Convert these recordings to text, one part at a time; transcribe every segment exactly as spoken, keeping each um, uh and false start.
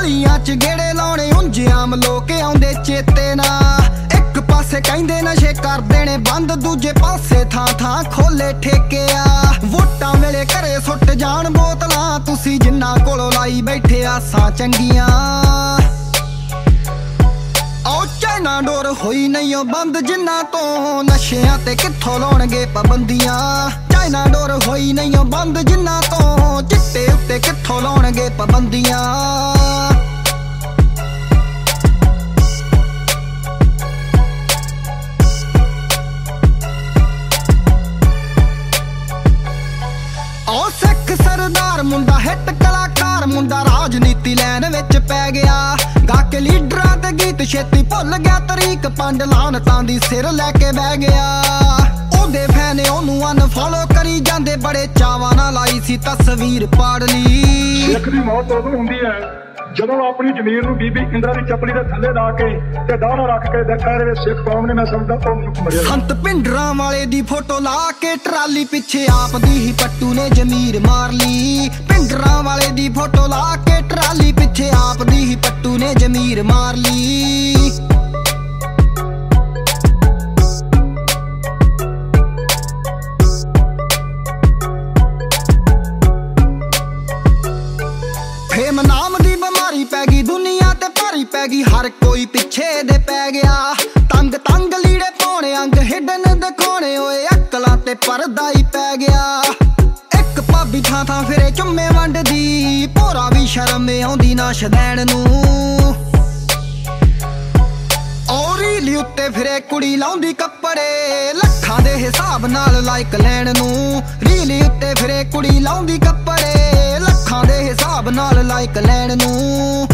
गलियां च गेड़े लाने उंज आम लोक आउंदे चेते ना। एक पासे कहंदे नशे कर देने बंद, दूजे पासे थां थां खोले ठेके आ। वोटां वेले घरे सुट जाण बोतलां, तुसी जिन्ना कोलों लाई बैठे आसां चंगियां। चाइना डोर होई नहीं बंद, जिन्ना तो नशियां ते कित्थों लाउणगे पाबंदियां। चाइना डोर होई नहीं बंद, जिन्ना तो चिट्टे उत्ते कित्थों लाउणगे पाबंदियां। ओ सिख सरदार मुंडा हिट कलाकार मुंडा राजनीति लैन विच पै गया। गा के लीडरां ते गीत छेती भुल गया तरीक, पंड लानतां दी सिर लैके बह गया। ओदे फैन ओनू अनफॉलो करी जांदे, बड़े चावां नाल लाई सी तस्वीर पाड़ ली। सिख दी मौत उदों हुंदी है ਜਦੋਂ ਆਪਣੀ ਜ਼ਮੀਰ ਨੂੰ ਬੀਬੀ ਇੰਦਰਾ ਦੀ ਚੱਪਲੀ ਦੇ ਥੱਲੇ ਲਾ ਕੇ ਤੇ ਦਾਣਾ ਰੱਖ ਕੇ ਦੇਖਿਆ ਰਹੇ ਸਿੱਖ ਕੌਮ ਨੇ, ਮੈਂ ਸਮਝਦਾ ਉਹ ਮਨੁੱਖ ਮਰਿਆ। ਸੰਤ ਭਿੰਡਰਾਂ ਵਾਲੇ ਦੀ ਫੋਟੋ ਲਾ ਕੇ ਟਰਾਲੀ ਪਿੱਛੇ ਆਪ ਦੀ ਹੀ ਪੱਟੂ ਨੇ ਜ਼ਮੀਰ ਮਾਰ ਲਈ। ਭਿੰਡਰਾਂ ਵਾਲੇ ਦੀ ਫੋਟੋ ਲਾ ਕੇ ਟਰਾਲੀ ਪਿੱਛੇ ਆਪ ਦੀ ਹੀ ਪੱਟੂ ਨੇ ਜ਼ਮੀਰ ਮਾਰ ਲਈ। ਫੇਮ ਨਾਮ ਦੀ ਬਿਮਾਰੀ ਪੈ ਗਈ ਦੁਨੀਆ ਤੇ ਭਾਰੀ ਪੈ ਗਈ, ਹਰ ਕੋਈ ਪਿੱਛੇ ਦੇ ਪੈ ਗਿਆ। ਤੰਗ ਤੰਗ ਲੀੜੇ ਪਾਉਣੇ ਅੰਗ ਹਿੱਡਨ ਦਿਖਾਉਣੇ, ਓਏ ਅਕਲਾਂ ਤੇ ਪਰਦਾ ਹੀ ਪੈ ਗਿਆ। ਇੱਕ ਭਾਬੀ ਥਾਂ ਥਾਂ ਫਿਰੇ ਚੁੰਮੇ ਵੰਡਦੀ, ਭੋਰਾ ਵੀ ਸ਼ਰਮ ਆਉਂਦੀ ਨਾ ਸ਼ਦੈਣ ਨੂੰ। ਔਰ ਰੀਲੀ ਉੱਤੇ ਫਿਰੇ ਕੁੜੀ ਲਾਉਂਦੀ ਕੱਪੜੇ, ਲੱਖਾਂ ਦੇ ਹਿਸਾਬ ਨਾਲ ਲਾਈਕ ਲੈਣ ਨੂੰ। ਰੀਲੀ ਉੱਤੇ ਫਿਰੇ ਕੁੜੀ ਲਾਉਂਦੀ ਕੱਪੜੇ, ਲੱਖਾਂ ਦੇ ਹਿਸਾਬ ਨਾਲ ਲਾਈਕ ਲੈਣ ਨੂੰ।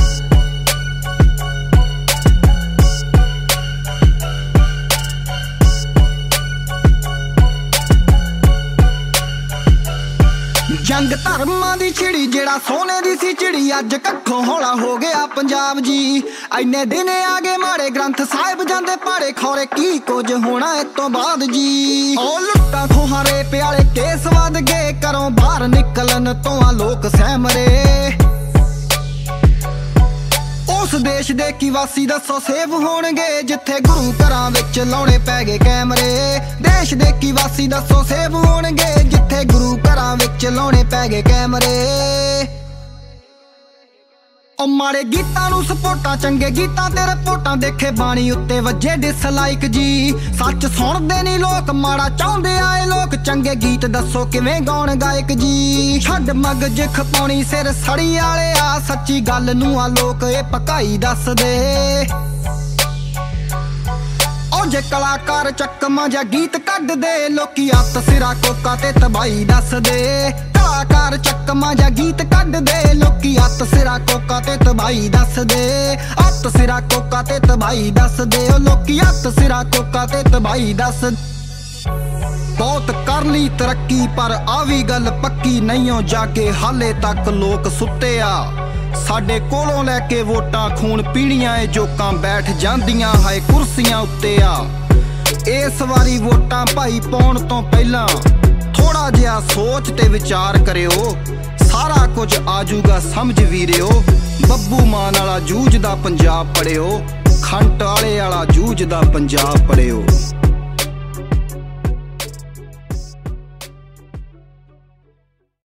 ਜੰਗ ਧਰਮਾਂ ਦੀ ਛਿੜੀ ਜਿਹੜਾ ਸੋਨੇ ਦੀ ਸੀ ਚਿੜੀ, ਅੱਜ ਕੱਖੋਂ ਹੌਲਾ ਹੋ ਗਿਆ ਪੰਜਾਬ ਜੀ। ਐਨੇ ਦਿਨ ਆ ਗਏ ਮਾੜੇ ਗ੍ਰੰਥ ਸਾਹਿਬ ਜਾਂਦੇ ਪਾੜੇ, ਖੌਰੇ ਕੀ ਕੁਝ ਹੋਣਾ ਇਸ ਤੋਂ ਬਾਅਦ ਜੀ। ਉਹ ਲੁੱਟਾਂ ਖੋਹਾਂ ਰੇਪ ਵਾਲੇ ਕੇਸ ਵੱਧ ਗਏ, ਘਰੋਂ ਬਾਹਰ ਨਿਕਲਣ ਤੋਂ ਆ ਲੋਕ ਸਹਿਮਰੇ। ਉਸ ਦੇਸ਼ ਦੇ ਕੀ ਵਾਸੀ ਦੱਸੋ ਸੇਵ ਹੋਣਗੇ, ਜਿੱਥੇ ਗੁਰੂ ਘਰਾਂ ਵਿੱਚ ਲਾਉਣੇ ਪੈ ਗਏ ਕੈਮਰੇ। ਦੇਸ਼ ਦੇ ਕੀ ਵਾਸੀ ਦੱਸੋ ਸੇਵ ਹੋਣਗੇ, ਜਿੱਥੇ ਗੁਰੂ ਘਰਾਂ ਵਿੱਚ ਲਾਉਣੇ ਪੈ ਗਏ ਕੈਮਰੇ। ਉਹ ਮਾੜੇ ਗੀਤਾਂ ਨੂੰ ਸਪੋਰਟਾਂ, ਚੰਗੇ ਗੀਤਾਂ ਤੇ ਰਿਪੋਰਟਾਂ, ਦੇਖੇ ਬਾਣੀ ਉੱਤੇ ਵੱਜੇ ਡਿਸਲਾਈਕ ਜੀ। ਸੱਚ ਸੁਣਦੇ ਨਹੀਂ ਲੋਕ, ਮਾੜਾ ਚਾਹੁੰਦੇ ਆਏ ਲੋਕ, ਚੰਗੇ ਗੀਤ ਦੱਸੋ ਕਿਵੇਂ ਗਾਉਣ ਗਾਇਕ ਜੀ। ਛੱਡ ਮਗਜ ਖਪਾਉਣੀ ਸਿਰ ਸੜੀ ਵਾਲੇ ਆ, ਸੱਚੀ ਗੱਲ ਨੂੰ ਆ ਲੋਕ ਇਹ ਪਕਾਈ ਦੱਸਦੇ। ਉਹ ਜੇ ਕਲਾਕਾਰ ਚੱਕਮਾਂ ਜਾਂ ਗੀਤ ਕੱਢਦੇ, ਲੋਕੀ ਅੱਤ ਸਿਰਾ ਕੋਕਾ ਤੇ ਤਬਾਈ ਦੱਸਦੇ। ਕਲਾਕਾਰ ਚੱਕਮਾਂ ਜਾਂ ਗੀਤ ਕੱਢਦੇ, ਲੋਕੀ ਅੱਤ ਸਿਰਾ ਕੋਕਾ ਤੇ ਤਬਾਈ ਦੱਸਦੇ। ਅੱਤ ਸਿਰਾ ਕੋਕਾ ਤੇ ਤਬਾਈ ਦੱਸਦੇ, ਉਹ ਲੋਕੀ ਅੱਤ ਸਿਰਾ ਕੋਕਾ ਤੇ ਤਬਾਈ ਦੱਸ। ਬਹੁਤ ਕਰ ਲਈ ਤਰੱਕੀ ਪਰ ਆ ਵੀ ਗੱਲ ਪੱਕੀ, ਨਹੀਂਓ ਜਾ ਕੇ ਹਾਲੇ ਤੱਕ ਲੋਕ ਸੁੱਤੇ ਆ। ਸਾਡੇ ਕੋਲੋਂ ਲੈ ਕੇ ਵੋਟਾਂ ਖੂਨ ਪੀਣੀਆਂ ਏ ਜੋਕਾਂ, ਬੈਠ ਜਾਂਦੀਆਂ ਹਾਏ ਕੁਰਸੀਆਂ ਉੱਤੇ ਆ। ਇਸ ਵਾਰੀ ਵੋਟਾਂ ਭਾਈ ਪਾਉਣ ਤੋਂ ਪਹਿਲਾਂ ਥੋੜਾ ਜਿਹਾ ਸੋਚ ਤੇ ਵਿਚਾਰ ਕਰਿਓ, ਸਾਰਾ ਕੁਝ ਆਜੂਗਾ ਸਮਝ ਵੀਰਿਓ। ਬੱਬੂ ਮਾਨ ਵਾਲਾ ਜੂਝਦਾ ਪੰਜਾਬ ਪੜਿਓ, ਖੰਟ ਵਾਲੇ ਵਾਲਾ ਜੂਝਦਾ ਪੰਜਾਬ ਪੜਿਓ।